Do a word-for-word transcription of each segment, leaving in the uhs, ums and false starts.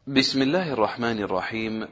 بسم الله الرحمن الرحيم.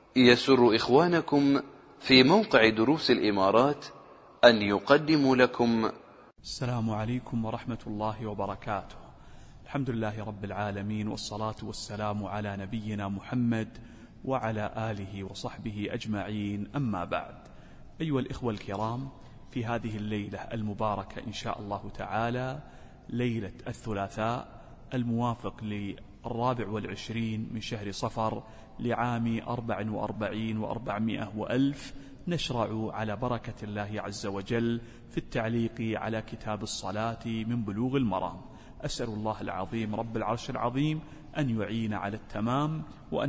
يسر إخوانكم في موقع دروس الإمارات أن يقدموا لكم السلام عليكم ورحمة الله وبركاته. الحمد لله رب العالمين، والصلاة والسلام على نبينا محمد وعلى آله وصحبه أجمعين، أما بعد. أيها الإخوة الكرام، في هذه الليلة المباركة إن شاء الله تعالى، ليلة الثلاثاء الموافق للرابع والعشرين من شهر صفر لعام أربع وأربعين وأربعمائة وألف، نشرع على بركة الله عز وجل في التعليق على كتاب الصلاة من بلوغ المرام. أسأل الله العظيم رب العرش العظيم أن يعين على التمام،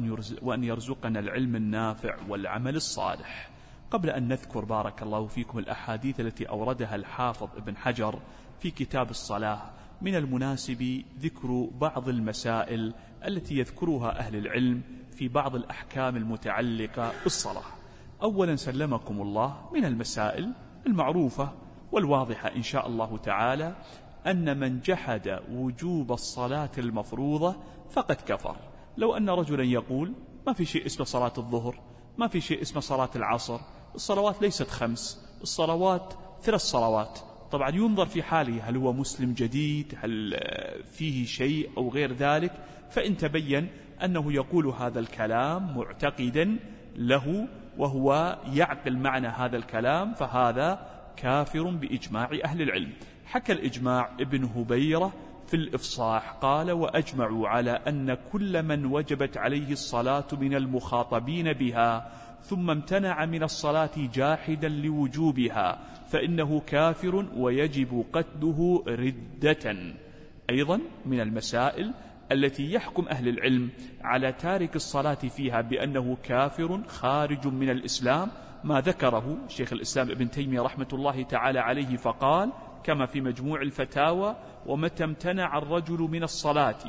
وأن يرزقنا العلم النافع والعمل الصالح. قبل أن نذكر بارك الله فيكم الأحاديث التي أوردها الحافظ ابن حجر في كتاب الصلاة، من المناسب ذكر بعض المسائل التي يذكرها أهل العلم في بعض الأحكام المتعلقة بالصلاة. أولا سلمكم الله، من المسائل المعروفة والواضحة إن شاء الله تعالى أن من جحد وجوب الصلاة المفروضة فقد كفر. لو أن رجلا يقول ما في شيء اسمه صلاة الظهر، ما في شيء اسمه صلاة العصر، الصلوات ليست خمس، الصلوات ثلاث صلوات، طبعا ينظر في حاله هل هو مسلم جديد، هل فيه شيء أو غير ذلك. فإن تبين أنه يقول هذا الكلام معتقدا له وهو يعقل معنى هذا الكلام فهذا كافر بإجماع أهل العلم. حكى الإجماع ابن هبيرة في الإفصاح قال: وأجمعوا على أن كل من وجبت عليه الصلاة من المخاطبين بها ثم امتنع من الصلاة جاحدا لوجوبها فإنه كافر ويجب قتله ردة. أيضا من المسائل التي يحكم أهل العلم على تارك الصلاة فيها بأنه كافر خارج من الإسلام ما ذكره شيخ الإسلام ابن تيمية رحمة الله تعالى عليه، فقال كما في مجموع الفتاوى: ومتى امتنع الرجل من الصلاة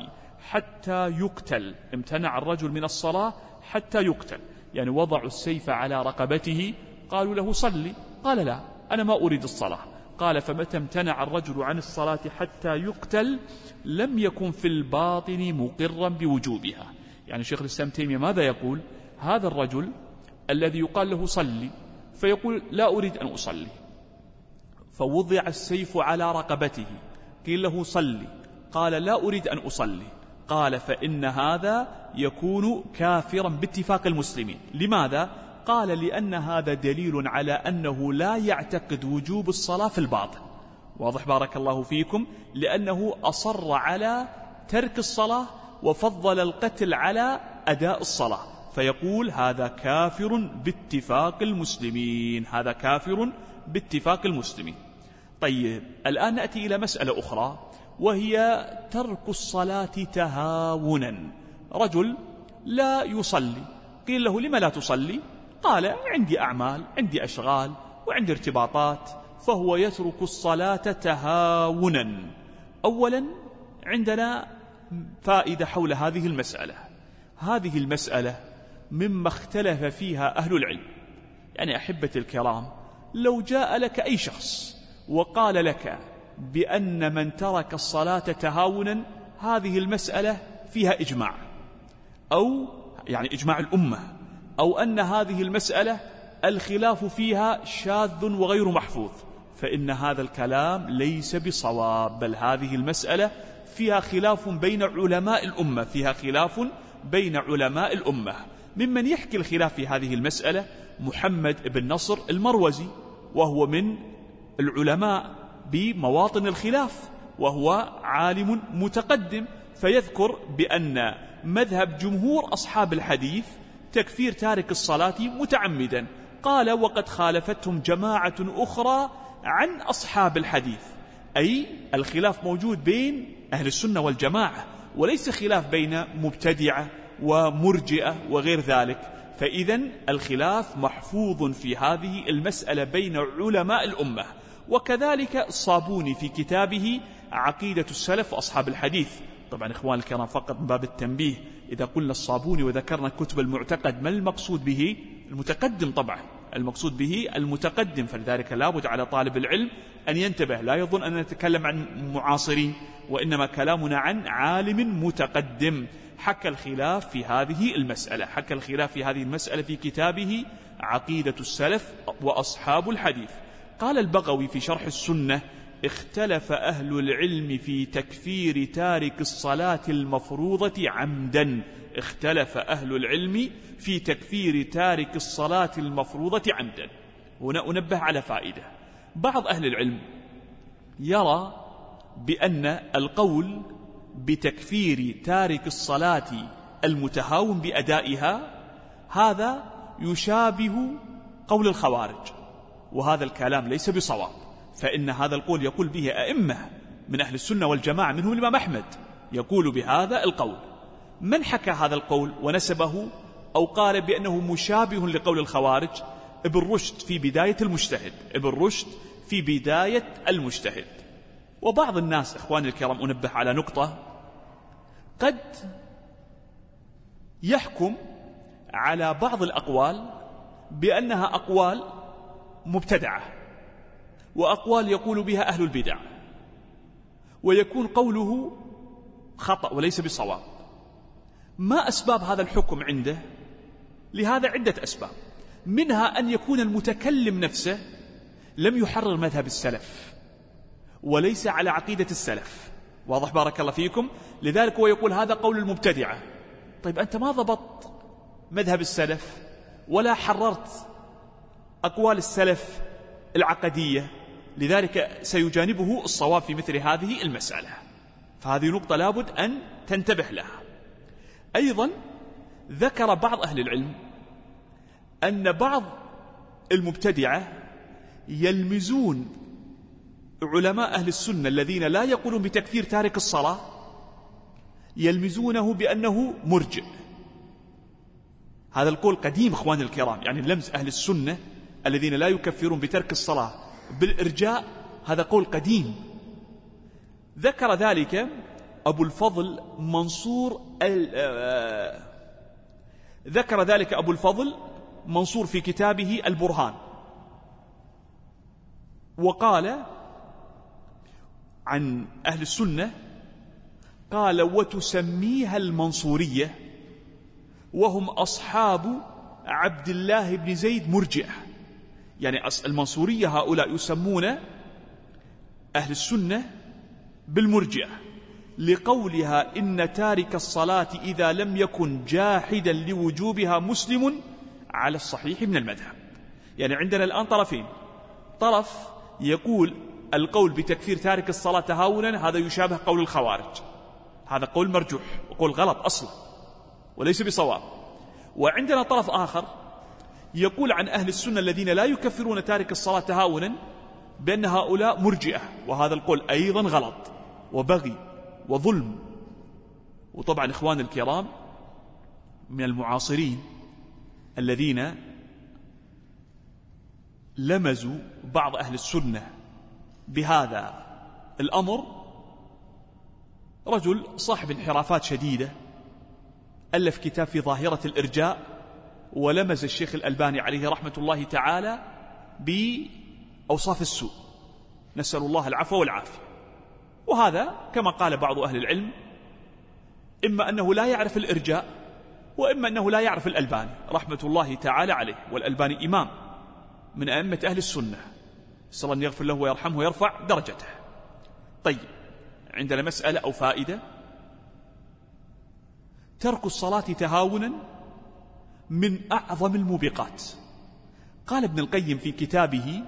حتى يقتل، امتنع الرجل من الصلاة حتى يقتل، يعني وضعوا السيف على رقبته، قالوا له صلي، قال لا أنا ما أريد الصلاة، قال فمتى امتنع الرجل عن الصلاة حتى يقتل لم يكن في الباطن مقرا بوجوبها. يعني شيخ الإسلام تيمية ماذا يقول؟ هذا الرجل الذي يقال له صلي فيقول لا أريد أن أصلي، فوضع السيف على رقبته، قيل له صلي، قال لا أريد أن أصلي، قال فإن هذا يكون كافرا باتفاق المسلمين. لماذا؟ قال لأن هذا دليل على أنه لا يعتقد وجوب الصلاة في الباطن. واضح بارك الله فيكم؟ لأنه أصر على ترك الصلاة وفضل القتل على أداء الصلاة، فيقول هذا كافر باتفاق المسلمين، هذا كافر باتفاق المسلمين. طيب الآن نأتي إلى مسألة أخرى وهي ترك الصلاة تهاونا. رجل لا يصلي، قيل له لما لا تصلي؟ قال عندي أعمال، عندي أشغال، وعندي ارتباطات، فهو يترك الصلاة تهاونا. أولا عندنا فائدة حول هذه المسألة، هذه المسألة مما اختلف فيها أهل العلم. يعني أحبتي الكرام، لو جاء لك أي شخص وقال لك بأن من ترك الصلاة تهاونا هذه المسألة فيها إجماع، أو يعني إجماع الأمة، أو أن هذه المسألة الخلاف فيها شاذ وغير محفوظ، فإن هذا الكلام ليس بصواب، بل هذه المسألة فيها خلاف بين علماء الأمة، فيها خلاف بين علماء الأمة. ممن يحكي الخلاف في هذه المسألة محمد بن نصر المروزي، وهو من العلماء بمواطن الخلاف، وهو عالم متقدم، فيذكر بأن مذهب جمهور أصحاب الحديث تكفير تارك الصلاة متعمدا. قال وقد خالفتهم جماعة أخرى عن أصحاب الحديث، أي الخلاف موجود بين أهل السنة والجماعة، وليس خلاف بين مبتدعة ومرجئة وغير ذلك. فإذن الخلاف محفوظ في هذه المسألة بين علماء الأمة. وكذلك الصابوني في كتابه عقيدة السلف وأصحاب الحديث. طبعا إخوان الكرام فقط من باب التنبيه، إذا قلنا الصابوني وذكرنا كتب المعتقد ما المقصود به؟ المتقدم، طبعا المقصود به المتقدم، فلذلك لابد على طالب العلم أن ينتبه، لا يظن أن نتكلم عن معاصرين، وإنما كلامنا عن عالم متقدم. حكى الخلاف في هذه المسألة، حكى الخلاف في هذه المسألة في كتابه عقيدة السلف وأصحاب الحديث. قال البغوي في شرح السنة: اختلف أهل العلم في تكفير تارك الصلاة المفروضة عمدا. اختلف أهل العلم في تكفير تارك الصلاة المفروضة عمدا. هنا أنبه على فائدة. بعض أهل العلم يرى بأن القول بتكفير تارك الصلاة المتهاون بأدائها هذا يشابه قول الخوارج، وهذا الكلام ليس بصواب، فإن هذا القول يقول به أئمة من أهل السنة والجماعة، منهم الإمام أحمد يقول بهذا القول. من حكى هذا القول ونسبه أو قال بأنه مشابه لقول الخوارج؟ ابن رشد في بداية المجتهد، ابن رشد في بداية المجتهد. وبعض الناس إخواني الكرام أنبه على نقطة: قد يحكم على بعض الأقوال بأنها أقوال مبتدعة وأقوال يقول بها أهل البدع، ويكون قوله خطأ وليس بصواب. ما أسباب هذا الحكم عنده؟ لهذا عدة أسباب، منها أن يكون المتكلم نفسه لم يحرر مذهب السلف وليس على عقيدة السلف. واضح بارك الله فيكم؟ لذلك هو يقول هذا قول المبتدعة. طيب أنت ما ضبطت مذهب السلف ولا حررت أقوال السلف العقدية، لذلك سيجانبه الصواب في مثل هذه المسألة. فهذه نقطة لابد أن تنتبه لها. أيضا ذكر بعض أهل العلم أن بعض المبتدعة يلمزون علماء أهل السنة الذين لا يقولون بتكفير تارك الصلاة، يلمزونه بأنه مرجئ. هذا القول قديم إخواني الكرام، يعني لمز أهل السنة الذين لا يكفرون بترك الصلاة بالإرجاء، هذا قول قديم. ذكر ذلك أبو الفضل منصور ذكر ذلك أبو الفضل منصور في كتابه البرهان، وقال عن أهل السنة، قال: وتسميها المنصورية وهم أصحاب عبد الله بن زيد مرجئة. يعني المنصورية هؤلاء يسمون أهل السنة بالمرجئة لقولها إن تارك الصلاة إذا لم يكن جاحدا لوجوبها مسلم على الصحيح من المذهب. يعني عندنا الآن طرفين: طرف يقول القول بتكفير تارك الصلاة تهاونا هذا يشابه قول الخوارج، هذا قول مرجوح وقول غلط أصلا وليس بصواب. وعندنا طرف آخر يقول عن أهل السنة الذين لا يكفرون تارك الصلاة تهاونا بأن هؤلاء مرجئة، وهذا القول أيضا غلط وبغي وظلم. وطبعا إخوان الكرام من المعاصرين الذين لمزوا بعض أهل السنة بهذا الأمر رجل صاحب انحرافات شديدة، ألف كتاب في ظاهرة الإرجاء، ولمز الشيخ الألباني عليه رحمة الله تعالى بأوصاف السوء، نسأل الله العفو والعافية. وهذا كما قال بعض أهل العلم إما أنه لا يعرف الإرجاء، وإما أنه لا يعرف الألباني رحمة الله تعالى عليه، والألباني إمام من أئمة أهل السنة، صلى الله أن يغفر له ويرحمه ويرفع درجته. طيب، عندنا مسألة أو فائدة: ترك الصلاة تهاونا من أعظم الموبقات. قال ابن القيم في كتابه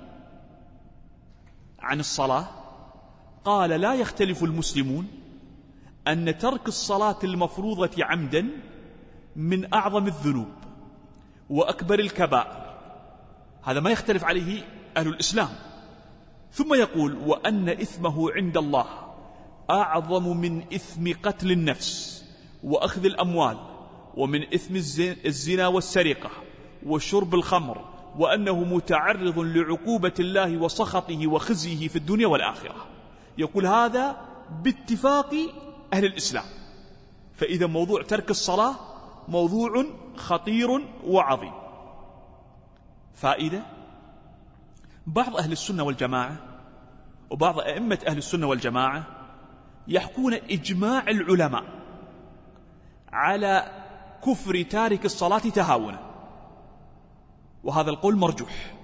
عن الصلاة، قال: لا يختلف المسلمون أن ترك الصلاة المفروضة عمدا من أعظم الذنوب وأكبر الكبائر، هذا ما يختلف عليه أهل الإسلام. ثم يقول: وأن إثمه عند الله أعظم من إثم قتل النفس وأخذ الأموال، ومن إثم الزنا والسرقة وشرب الخمر، وأنه متعرض لعقوبة الله وسخطه وخزيه في الدنيا والآخرة. يقول هذا باتفاق أهل الإسلام. فإذا موضوع ترك الصلاة موضوع خطير وعظيم. فائدة: بعض أهل السنة والجماعة وبعض أئمة أهل السنة والجماعة يحكون إجماع العلماء على كفر تارك الصلاة تهاونا، وهذا القول مرجوح،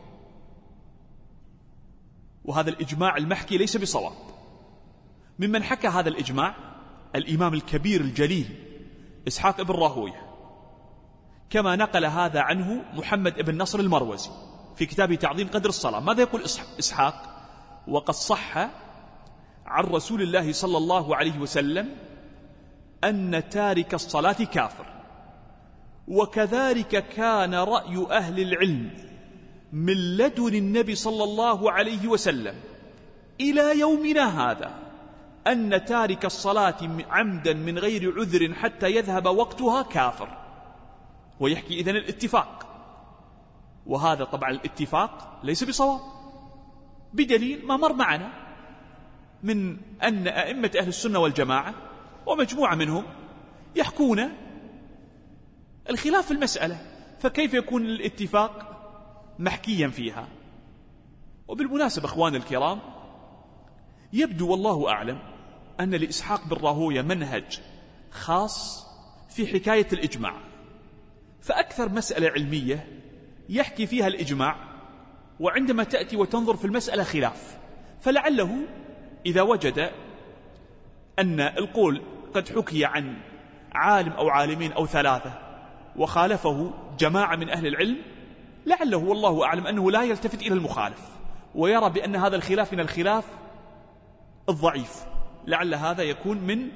وهذا الإجماع المحكي ليس بصواب. ممن حكى هذا الإجماع الإمام الكبير الجليل إسحاق بن راهويه، كما نقل هذا عنه محمد بن نصر المروزي في كتاب تعظيم قدر الصلاة. ماذا يقول إسحاق؟ وقد صح عن رسول الله صلى الله عليه وسلم أن تارك الصلاة كافر، وكذلك كان رأي أهل العلم من لدن النبي صلى الله عليه وسلم إلى يومنا هذا أن تارك الصلاة عمدا من غير عذر حتى يذهب وقتها كافر. ويحكي إذن الاتفاق، وهذا طبعا الاتفاق ليس بصواب، بدليل ما مر معنا من أن أئمة أهل السنة والجماعة ومجموعة منهم يحكون الخلاف في المسألة، فكيف يكون الاتفاق محكيا فيها؟ وبالمناسبة أخواني الكرام، يبدو والله أعلم أن لإسحاق بن راهويه منهج خاص في حكاية الإجماع، فأكثر مسألة علمية يحكي فيها الإجماع، وعندما تأتي وتنظر في المسألة خلاف، فلعله إذا وجد أن القول قد حكي عن عالم أو عالمين أو ثلاثة وخالفه جماعة من أهل العلم، لعله والله أعلم أنه لا يلتفت إلى المخالف ويرى بأن هذا الخلاف من الخلاف الضعيف، لعل هذا يكون من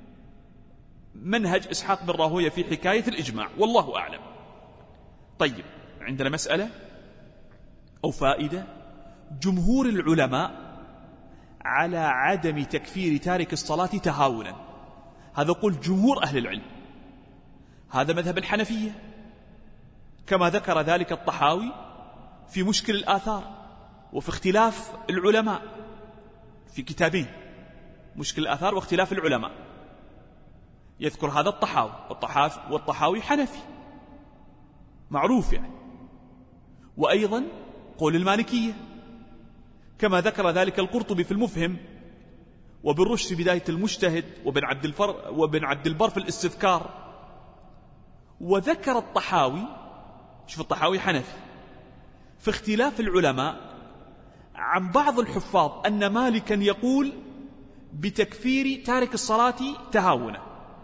منهج إسحاق بن راهويه في حكاية الإجماع، والله أعلم. طيب، عندنا مسألة أو فائدة: جمهور العلماء على عدم تكفير تارك الصلاة تهاونا، هذا قول جمهور أهل العلم، هذا مذهب الحنفية، كما ذكر ذلك الطحاوي في مشكل الآثار وفي اختلاف العلماء في كتابين، مشكل الآثار واختلاف العلماء، يذكر هذا الطحاوي، والطحاوي حنفي معروف يعني. وأيضا قول المالكية كما ذكر ذلك القرطبي في المفهم، وابن رشد في بداية المجتهد، وابن عبد الفر وابن عبد البر في الاستذكار. وذكر الطحاوي، شوف الطحاوي حنفي، في اختلاف العلماء عن بعض الحفاظ أن مالكا يقول بتكفير تارك الصلاة تهاونا،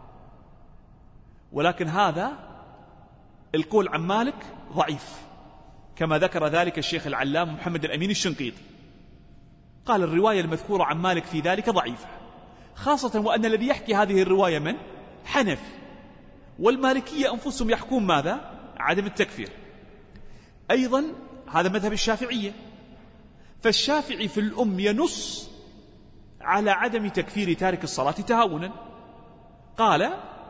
ولكن هذا القول عن مالك ضعيف، كما ذكر ذلك الشيخ العلام محمد الأمين الشنقيطي، قال الرواية المذكورة عن مالك في ذلك ضعيفة، خاصة وأن الذي يحكي هذه الرواية من حنفي، والمالكية أنفسهم يحكون ماذا؟ عدم التكفير. أيضا هذا مذهب الشافعية، فالشافعي في الأم ينص على عدم تكفير تارك الصلاة تهاونا، قال: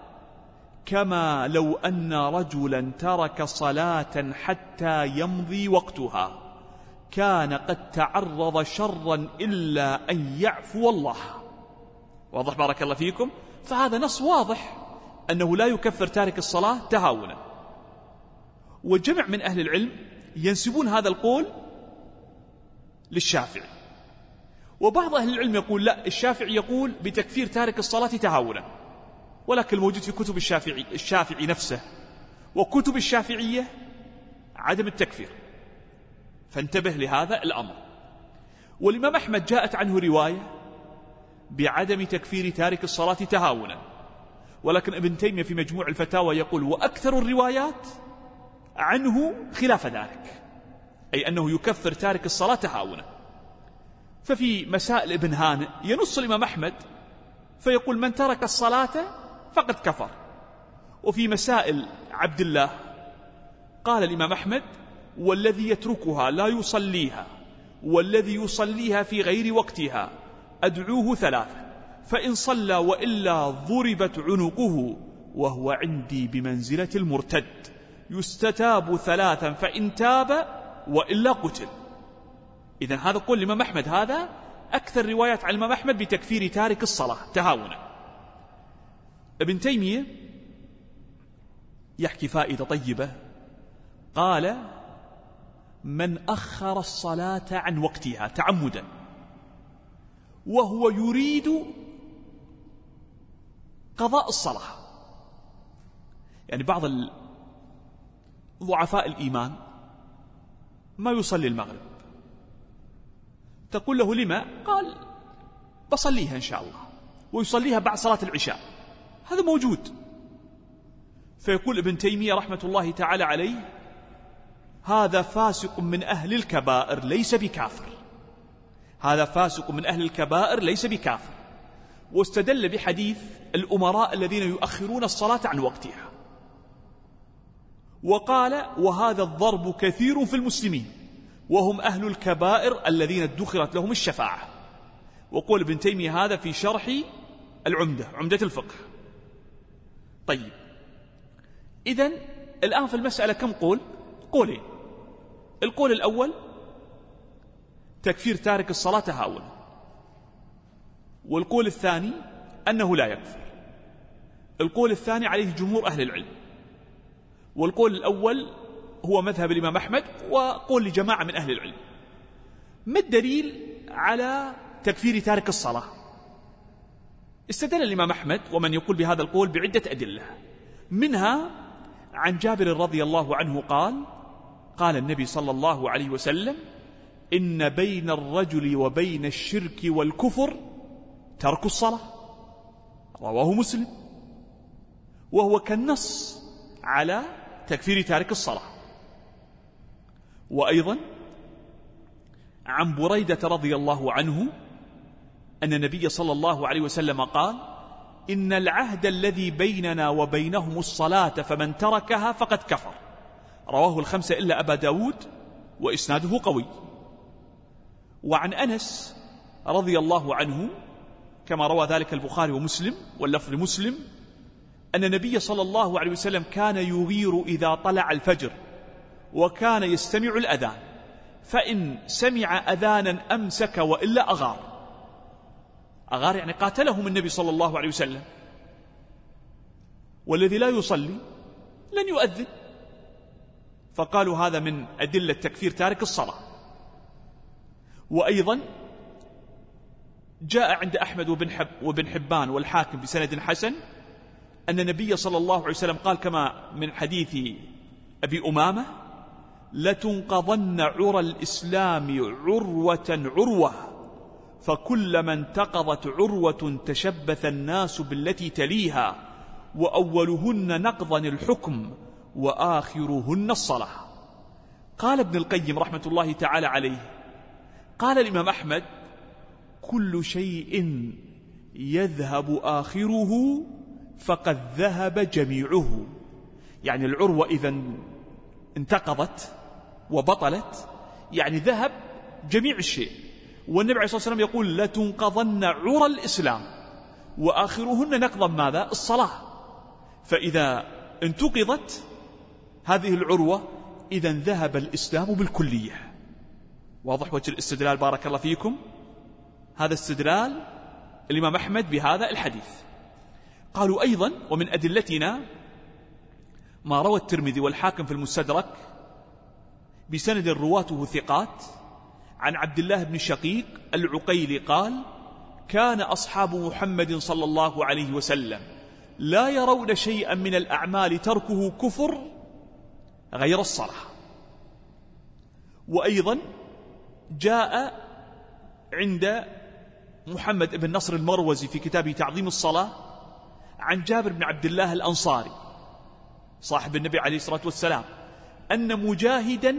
كما لو أن رجلا ترك صلاة حتى يمضي وقتها كان قد تعرض شرا إلا أن يعفو الله. واضح بارك الله فيكم؟ فهذا نص واضح أنه لا يكفر تارك الصلاة تهاونا. وجمع من أهل العلم ينسبون هذا القول للشافعي، وبعض أهل العلم يقول لا، الشافعي يقول بتكفير تارك الصلاة تهاونا، ولكن الموجود في كتب الشافعي الشافعي نفسه وكتب الشافعية عدم التكفير، فانتبه لهذا الأمر. والإمام أحمد جاءت عنه رواية بعدم تكفير تارك الصلاة تهاونا، ولكن ابن تيمية في مجموع الفتاوى يقول وأكثر الروايات عنه خلاف ذلك، أي أنه يكفر تارك الصلاة تهاونا. ففي مسائل ابن هانئ ينص الإمام أحمد فيقول من ترك الصلاة فقد كفر، وفي مسائل عبد الله قال الإمام أحمد والذي يتركها لا يصليها والذي يصليها في غير وقتها أدعوه ثلاثة، فإن صلى وإلا ضربت عنقه وهو عندي بمنزلة المرتد، يستتاب ثلاثا فإن تاب وإلا قتل. إذن هذا قول الإمام أحمد، هذا أكثر روايات عن الإمام أحمد بتكفير تارك الصلاة تهاونا. ابن تيمية يحكي فائدة طيبة، قال من أخر الصلاة عن وقتها تعمدا وهو يريد قضاء الصلاة يعني بعض ضعفاء الإيمان ما يصلي المغرب، تقول له لما؟ قال بصليها إن شاء الله، ويصليها بعد صلاة العشاء، هذا موجود. فيقول ابن تيمية رحمة الله تعالى عليه: هذا فاسق من أهل الكبائر ليس بكافر، هذا فاسق من أهل الكبائر ليس بكافر. واستدل بحديث الأمراء الذين يؤخرون الصلاة عن وقتها، وقال: وهذا الضرب كثير في المسلمين وهم أهل الكبائر الذين ادخرت لهم الشفاعة. وقول ابن تيمية هذا في شرح العمدة، عمدة الفقه. طيب، إذن الآن في المسألة كم قول؟ قولين. القول الأول تكفير تارك الصلاة تهاونا، والقول الثاني أنه لا يكفر. القول الثاني عليه جمهور أهل العلم، والقول الأول هو مذهب الإمام أحمد وقول لجماعة من أهل العلم. ما الدليل على تكفير تارك الصلاة؟ استدل الإمام أحمد ومن يقول بهذا القول بعدة أدلة، منها عن جابر رضي الله عنه قال: قال النبي صلى الله عليه وسلم: إن بين الرجل وبين الشرك والكفر ترك الصلاة، رواه مسلم، وهو كالنص على تكفير تارك الصلاة. وأيضا عن بريدة رضي الله عنه أن النبي صلى الله عليه وسلم قال: إن العهد الذي بيننا وبينهم الصلاة فمن تركها فقد كفر، رواه الخمسة إلا أبا داود وإسناده قوي. وعن أنس رضي الله عنه كما روى ذلك البخاري ومسلم واللفظ مسلم أن النبي صلى الله عليه وسلم كان يغير إذا طلع الفجر، وكان يستمع الأذان، فإن سمع أذانا أمسك وإلا أغار. أغار يعني قاتلهم النبي صلى الله عليه وسلم، والذي لا يصلي لن يؤذن، فقالوا هذا من أدلة تكفير تارك الصلاة. وأيضا جاء عند أحمد وبن, حب وبن حبان والحاكم بسند حسن أن النبي صلى الله عليه وسلم قال كما من حديث أبي أمامة: لتنقضن عرى الإسلام عروة عروة، فكلما انتقضت عروة تشبث الناس بالتي تليها، وأولهن نقضا الحكم وآخرهن الصلاة. قال ابن القيم رحمة الله تعالى عليه: قال الإمام أحمد: كل شيء يذهب آخره فقد ذهب جميعه. يعني العروة إذا انتقضت وبطلت يعني ذهب جميع الشيء. والنبي عليه الصلاة والسلام يقول: لتنقضن عرى الإسلام وآخرهن نقضا ماذا؟ الصلاة. فإذا انتقضت هذه العروة إذا ذهب الإسلام بالكلية. واضح وجه الاستدلال؟ بارك الله فيكم. هذا استدلال الإمام أحمد بهذا الحديث. قالوا أيضا: ومن أدلتنا ما روى الترمذي والحاكم في المستدرك بسند رواته ثقات عن عبد الله بن شقيق العقيلي قال: كان أصحاب محمد صلى الله عليه وسلم لا يرون شيئا من الأعمال تركه كفر غير الصلاة. وأيضا جاء عند محمد بن نصر المروزي في كتابه تعظيم الصلاة عن جابر بن عبد الله الأنصاري صاحب النبي عليه الصلاة والسلام أن مجاهدا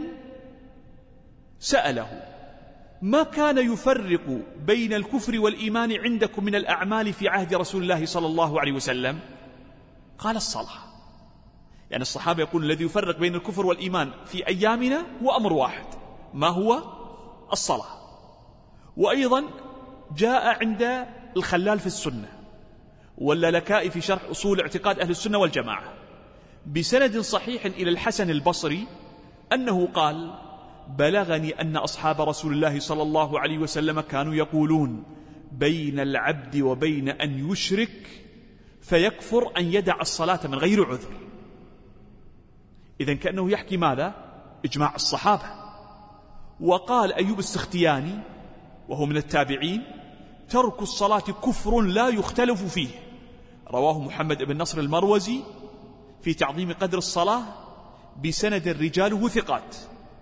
سأله: ما كان يفرق بين الكفر والإيمان عندكم من الأعمال في عهد رسول الله صلى الله عليه وسلم؟ قال: الصلاة. يعني الصحابة يقول الذي يفرق بين الكفر والإيمان في أيامنا هو أمر واحد، ما هو؟ الصلاة. وأيضا جاء عند الخلال في السنة واللالكائي في شرح أصول اعتقاد أهل السنة والجماعة بسند صحيح إلى الحسن البصري أنه قال: بلغني أن أصحاب رسول الله صلى الله عليه وسلم كانوا يقولون: بين العبد وبين أن يشرك فيكفر أن يدع الصلاة من غير عذر. إذن كأنه يحكي ماذا؟ إجماع الصحابة. وقال أيوب السختياني وهو من التابعين: ترك الصلاة كفر لا يختلف فيه، رواه محمد بن نصر المروزي في تعظيم قدر الصلاة بسند رجاله ثقات.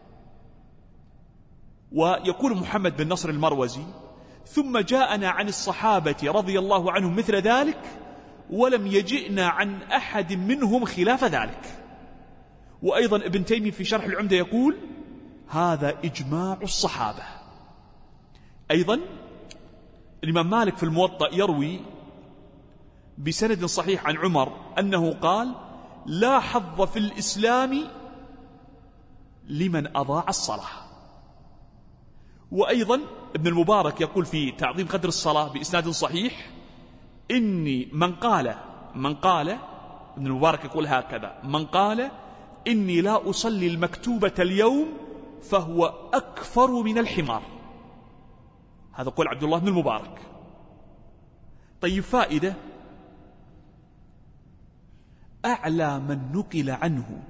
ويقول محمد بن نصر المروزي: ثم جاءنا عن الصحابة رضي الله عنهم مثل ذلك، ولم يجئنا عن أحد منهم خلاف ذلك. وأيضا ابن تيمية في شرح العمدة يقول: هذا إجماع الصحابة. أيضا الإمام مالك في الموطأ يروي بسند صحيح عن عمر أنه قال: لا حظ في الإسلام لمن أضاع الصلاة. وأيضا ابن المبارك يقول في تعظيم قدر الصلاة بإسناد صحيح: إني من قال من قال ابن المبارك يقول هكذا: من قال إني لا أصلي المكتوبة اليوم فهو أكفر من الحمار. هذا قول عبد الله بن المبارك. طيب، فائدة: أعلى من نقل عنه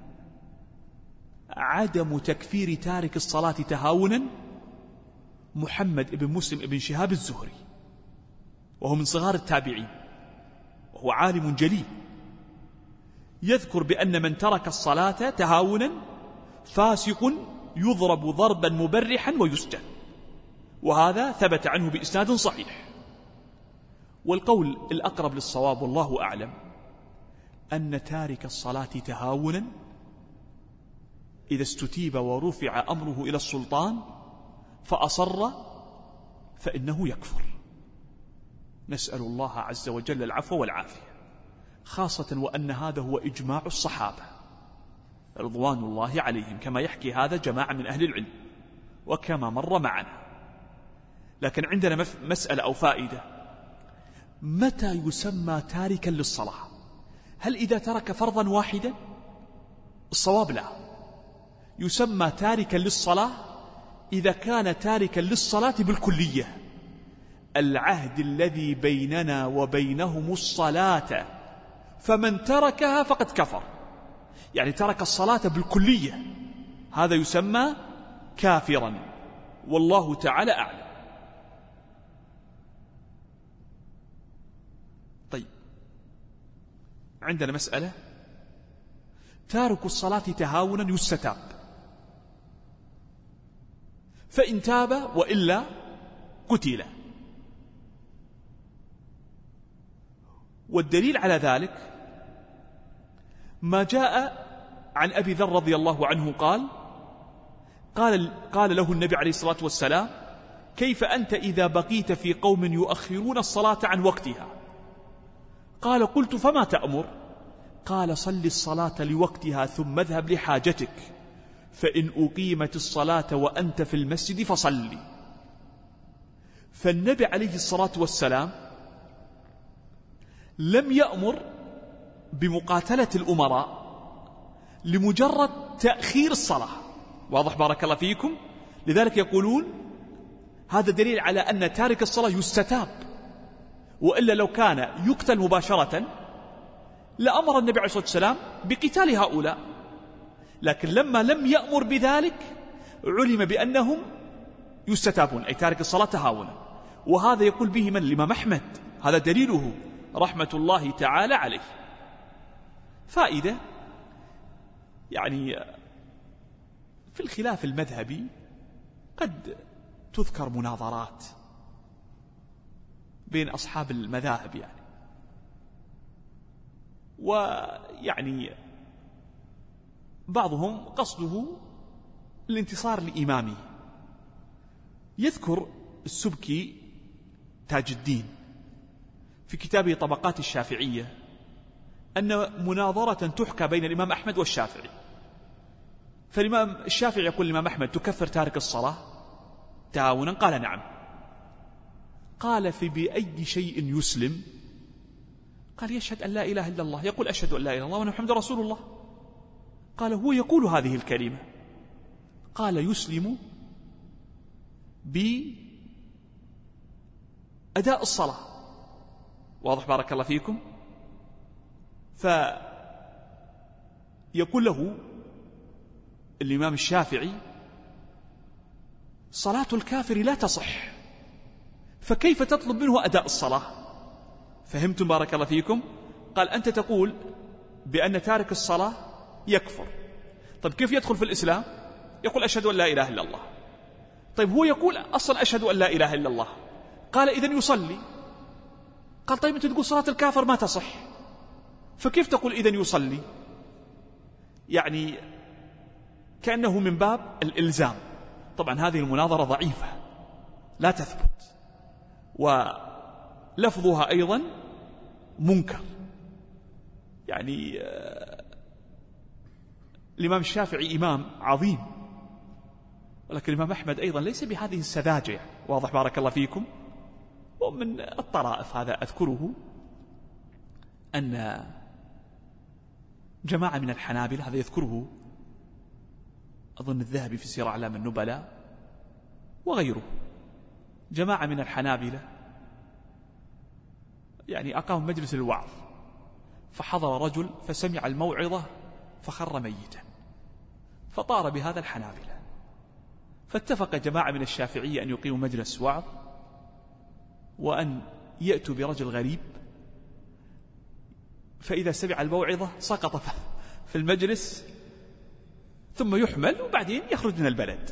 عدم تكفير تارك الصلاة تهاونا محمد بن مسلم بن شهاب الزهري، وهو من صغار التابعين، وهو عالم جليل، يذكر بأن من ترك الصلاة تهاونا فاسق يضرب ضربا مبرحا ويسجن، وهذا ثبت عنه بإسناد صحيح. والقول الأقرب للصواب والله أعلم أن تارك الصلاة تهاونا إذا استتيب ورفع أمره إلى السلطان فأصر فإنه يكفر. نسأل الله عز وجل العفو والعافية، خاصة وأن هذا هو إجماع الصحابة رضوان الله عليهم، كما يحكي هذا جماعة من أهل العلم وكما مر معنا. لكن عندنا مسألة أو فائدة: متى يسمى تاركا للصلاة؟ هل إذا ترك فرضا واحدا؟ الصواب لا، يسمى تاركا للصلاة إذا كان تاركا للصلاة بالكلية. العهد الذي بيننا وبينهم الصلاة فمن تركها فقد كفر، يعني ترك الصلاة بالكلية، هذا يسمى كافرا، والله تعالى أعلم. طيب، عندنا مسألة: تارك الصلاة تهاونا يستتاب، فإن تاب وإلا قتل. والدليل على ذلك ما جاء عن أبي ذر رضي الله عنه قال قال, قال له النبي عليه الصلاة والسلام: كيف أنت إذا بقيت في قوم يؤخرون الصلاة عن وقتها؟ قال: قلت: فما تأمر؟ قال: صل الصلاة لوقتها ثم اذهب لحاجتك، فإن أقيمت الصلاة وأنت في المسجد فصلي. فالنبي عليه الصلاة والسلام لم يأمر بمقاتلة الأمراء لمجرد تأخير الصلاة. واضح بارك الله فيكم؟ لذلك يقولون هذا دليل على أن تارك الصلاة يستتاب، وإلا لو كان يقتل مباشرة لأمر النبي عليه الصلاة والسلام بقتال هؤلاء، لكن لما لم يأمر بذلك علم بأنهم يستتابون، أي تارك الصلاة تهاونا. وهذا يقول به من؟ الإمام أحمد، هذا دليله رحمة الله تعالى عليه. فائدة: يعني في الخلاف المذهبي قد تذكر مناظرات بين أصحاب المذاهب، يعني ويعني بعضهم قصده الانتصار لإمامه. يذكر السبكي تاج الدين في كتابه طبقات الشافعية أن مناظرة تحكى بين الإمام أحمد والشافعي، فالإمام الشافعي يقول الإمام أحمد: تكفر تارك الصلاة تهاونا؟ قال: نعم. قال: في بأي شيء يسلم؟ قال: يشهد أن لا إله إلا الله، يقول أشهد أن لا إله إلا الله وأن محمد رسول الله. قال: هو يقول هذه الكلمة. قال: يسلم بأداء الصلاة. واضح بارك الله فيكم؟ فيقول له الإمام الشافعي: صلاة الكافر لا تصح، فكيف تطلب منه أداء الصلاة؟ فهمتم بارك الله فيكم؟ قال: أنت تقول بأن تارك الصلاة يكفر. طيب كيف يدخل في الإسلام؟ يقول أشهد أن لا إله إلا الله. طيب هو يقول أصلا أشهد أن لا إله إلا الله، قال إذن يصلي. قال طيب أنت تقول صلاة الكافر ما تصح، فكيف تقول إذن يصلي؟ يعني كأنه من باب الإلزام. طبعا هذه المناظرة ضعيفة لا تثبت، ولفظها أيضا منكر. يعني الإمام الشافعي إمام عظيم، ولكن الإمام أحمد أيضا ليس بهذه السذاجة. واضح بارك الله فيكم. ومن الطرائف هذا أذكره أن جماعة من الحنابلة، هذا يذكره أظن الذهبي في سير أعلام النبلاء وغيره، جماعة من الحنابلة يعني أقام مجلس الوعظ، فحضر رجل فسمع الموعظة فخر ميتا، فطار بهذا الحنابلة. فاتفق جماعة من الشافعية أن يقيموا مجلس وعظ، وأن يأتوا برجل غريب، فإذا سمع الموعظة سقط في المجلس ثم يحمل وبعدين يخرج من البلد.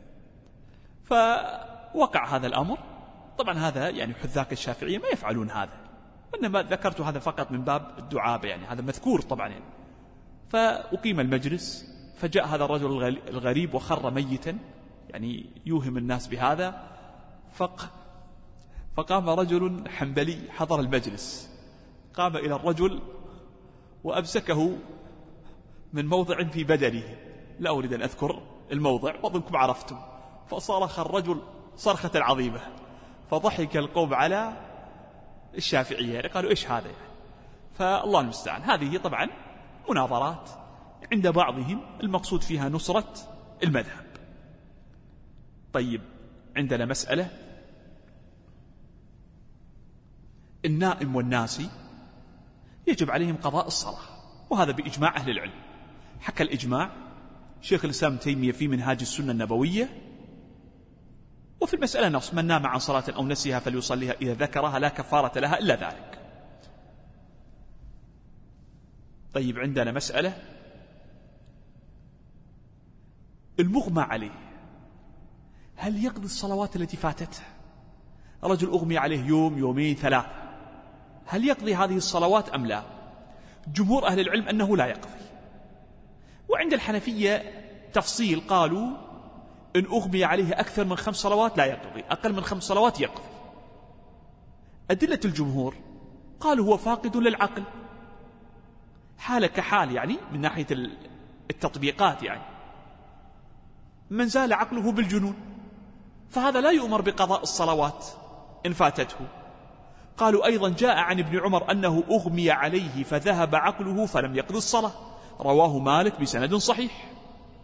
فوقع هذا الأمر. طبعا هذا يعني حذاك الشافعية ما يفعلون هذا، وإنما ذكرت هذا فقط من باب الدعابة، يعني هذا مذكور طبعا يعني. فأقيم المجلس، فجاء هذا الرجل الغريب وخر ميتا، يعني يوهم الناس بهذا. فق فقام رجل حنبلي حضر المجلس، قام إلى الرجل وأمسكه من موضع في بدنه، لا أريد أن أذكر الموضع وأظنكم عرفتم. فصرخ الرجل صرخة عظيمة، فضحك القوم على الشافعية، قالوا إيش هذا يعني؟ فالله المستعان. هذه طبعا مناظرات عند بعضهم المقصود فيها نصرة المذهب. طيب عندنا مسألة النائم والناسي يجب عليهم قضاء الصلاة، وهذا بإجماع أهل العلم. حكى الإجماع شيخ الإسلام تيمية في منهاج السنة النبوية، وفي المسألة نص: من نام عن صلاة أو نسيها فليصليها إذا ذكرها لا كفارة لها إلا ذلك. طيب عندنا مسألة المغمى عليه، هل يقضي الصلوات التي فاتته؟ رجل أغمي عليه يوم يومين ثلاثة، هل يقضي هذه الصلوات أم لا؟ جمهور أهل العلم أنه لا يقضي. وعند الحنفية تفصيل، قالوا إن أغمي عليه أكثر من خمس صلوات لا يقضي، أقل من خمس صلوات يقضي. أدلة الجمهور قالوا هو فاقد للعقل، حالة كحال يعني من ناحية التطبيقات، يعني من زال عقله بالجنون فهذا لا يؤمر بقضاء الصلوات إن فاتته. قالوا أيضا جاء عن ابن عمر أنه أغمي عليه فذهب عقله فلم يقضي الصلاة، رواه مالك بسند صحيح.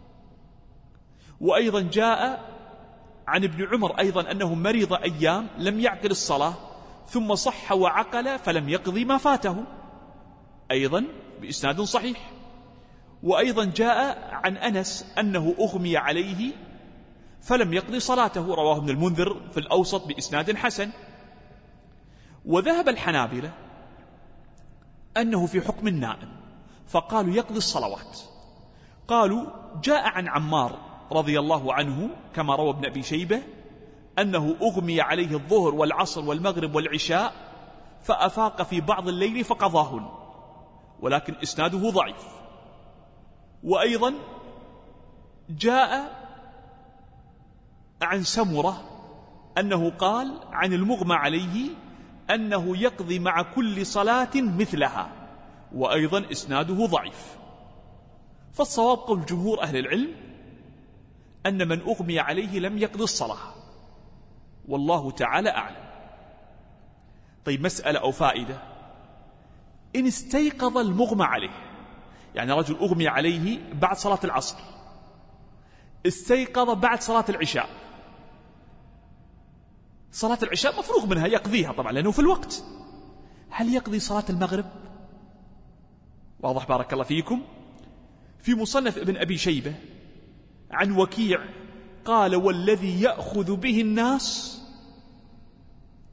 وأيضا جاء عن ابن عمر أيضا أنه مرض أيام لم يعقل الصلاة ثم صح وعقل فلم يقضي ما فاته، أيضا بإسناد صحيح. وأيضا جاء عن أنس أنه أغمي عليه فلم يقضي صلاته، رواه ابن المنذر في الأوسط بإسناد حسن. وذهب الحنابلة أنه في حكم النائم، فقالوا يقضي الصلوات. قالوا جاء عن عمار رضي الله عنه كما روى ابن أبي شيبة أنه أغمي عليه الظهر والعصر والمغرب والعشاء فأفاق في بعض الليل فقضاهن، ولكن إسناده ضعيف. وأيضا جاء عن سمرة أنه قال عن المغمى عليه أنه يقضي مع كل صلاة مثلها، وأيضا إسناده ضعيف. فالصواب قول جمهور أهل العلم أن من أغمي عليه لم يقضي الصلاة، والله تعالى أعلم. طيب مسألة أو فائدة، إن استيقظ المغمى عليه، يعني رجل أغمي عليه بعد صلاة العصر، استيقظ بعد صلاة العشاء، صلاة العشاء مفروغ منها يقضيها طبعا لأنه في الوقت، هل يقضي صلاة المغرب؟ واضح بارك الله فيكم. في مصنف ابن أبي شيبة عن وكيع قال والذي يأخذ به الناس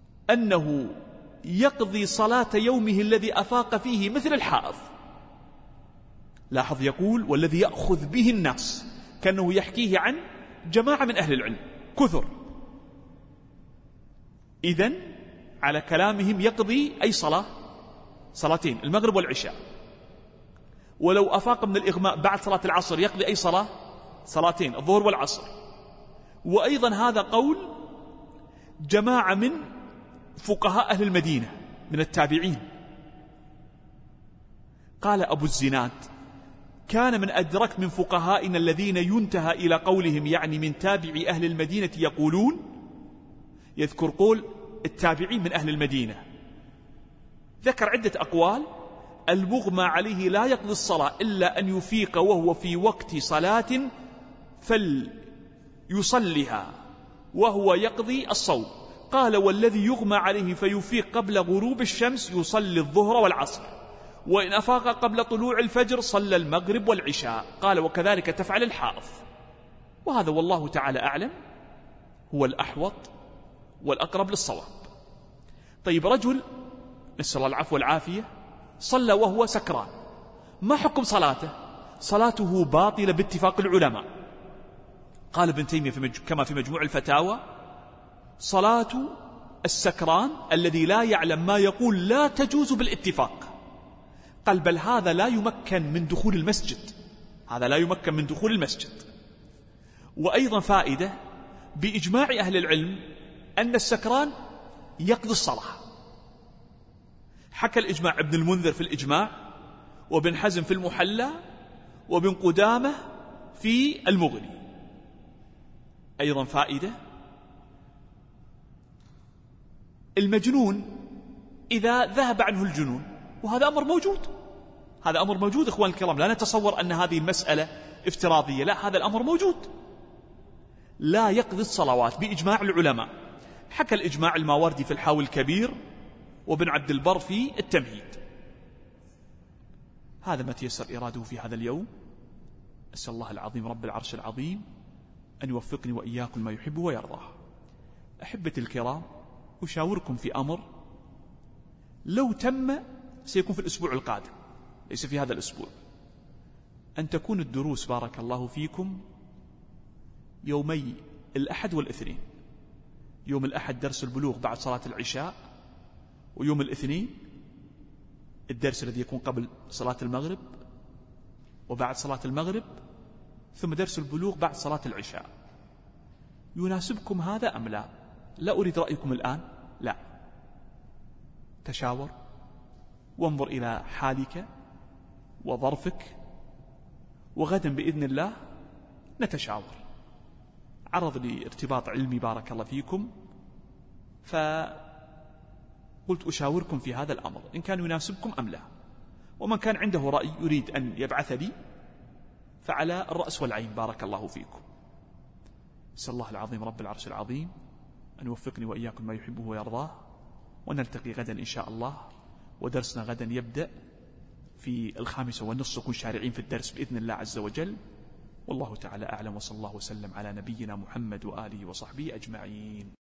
أنه يقضي صلاة يومه الذي أفاق فيه مثل الحائض، لاحظ يقول والذي يأخذ به الناس، كأنه يحكيه عن جماعة من أهل العلم كثر. إذن على كلامهم يقضي أي صلاة؟ صلاتين، المغرب والعشاء. ولو أفاق من الإغماء بعد صلاة العصر يقضي أي صلاة؟ صلاتين، الظهر والعصر. وأيضا هذا قول جماعة من فقهاء أهل المدينة من التابعين. قال أبو الزناد: كان من أدرك من فقهائنا الذين ينتهى إلى قولهم، يعني من تابعي أهل المدينة، يقولون، يذكر قول التابعين من أهل المدينة، ذكر عدة أقوال: المغمى عليه لا يقضي الصلاة إلا أن يفيق وهو في وقت صلاة فليصلها وهو يقضي الصوم. قال: والذي يغمى عليه فيفيق قبل غروب الشمس يصلي الظهر والعصر، وإن أفاق قبل طلوع الفجر صلى المغرب والعشاء. قال: وكذلك تفعل الحائض. وهذا والله تعالى أعلم هو الأحوط والأقرب للصواب. طيب، رجل نسأل الله العفو والعافية صلى وهو سكران، ما حكم صلاته؟ صلاته باطلة باتفاق العلماء. قال ابن تيمية في مج... كما في مجموع الفتاوى: صلاة السكران الذي لا يعلم ما يقول لا تجوز بالاتفاق. قال: بل هذا لا يمكن من دخول المسجد، هذا لا يمكن من دخول المسجد. وأيضا فائدة بإجماع أهل العلم أن السكران يقضي الصلاة. حكى الإجماع ابن المنذر في الإجماع، وابن حزم في المحلى، وابن قدامة في المغني. أيضا فائدة: المجنون إذا ذهب عنه الجنون، وهذا أمر موجود، هذا أمر موجود إخوان الكرام، لا نتصور أن هذه المسألة افتراضية، لا، هذا الأمر موجود، لا يقضي الصلوات بإجماع العلماء. حكى الإجماع الماوردي في الحاوي الكبير، وابن عبد البر في التمهيد. هذا ما تيسر إراده في هذا اليوم. أسأل الله العظيم رب العرش العظيم أن يوفقني وإياكم ما يحب ويرضاه. أحبتي الكرام، أشاوركم في أمر لو تم سيكون في الأسبوع القادم، ليس في هذا الأسبوع، أن تكون الدروس بارك الله فيكم يومي الأحد والاثنين. يوم الأحد درس البلوغ بعد صلاة العشاء، ويوم الاثنين الدرس الذي يكون قبل صلاة المغرب وبعد صلاة المغرب، ثم درس البلوغ بعد صلاة العشاء. يناسبكم هذا أم لا؟ لا أريد رأيكم الآن، لا، تشاور وانظر إلى حالك وظرفك، وغدا بإذن الله نتشاور. عرض لي ارتباط علمي بارك الله فيكم، فقلت أشاوركم في هذا الأمر إن كان يناسبكم أم لا. ومن كان عنده رأي يريد أن يبعث لي فعلى الرأس والعين بارك الله فيكم. أسأل الله العظيم رب العرش العظيم أن يوفقني وإياكم ما يحبه ويرضاه، ونلتقي غدا إن شاء الله. ودرسنا غدا يبدأ في الخامسة والنصف، نكون شارعين في الدرس بإذن الله عز وجل. والله تعالى أعلم، وصلى الله وسلم على نبينا محمد وآله وصحبه أجمعين.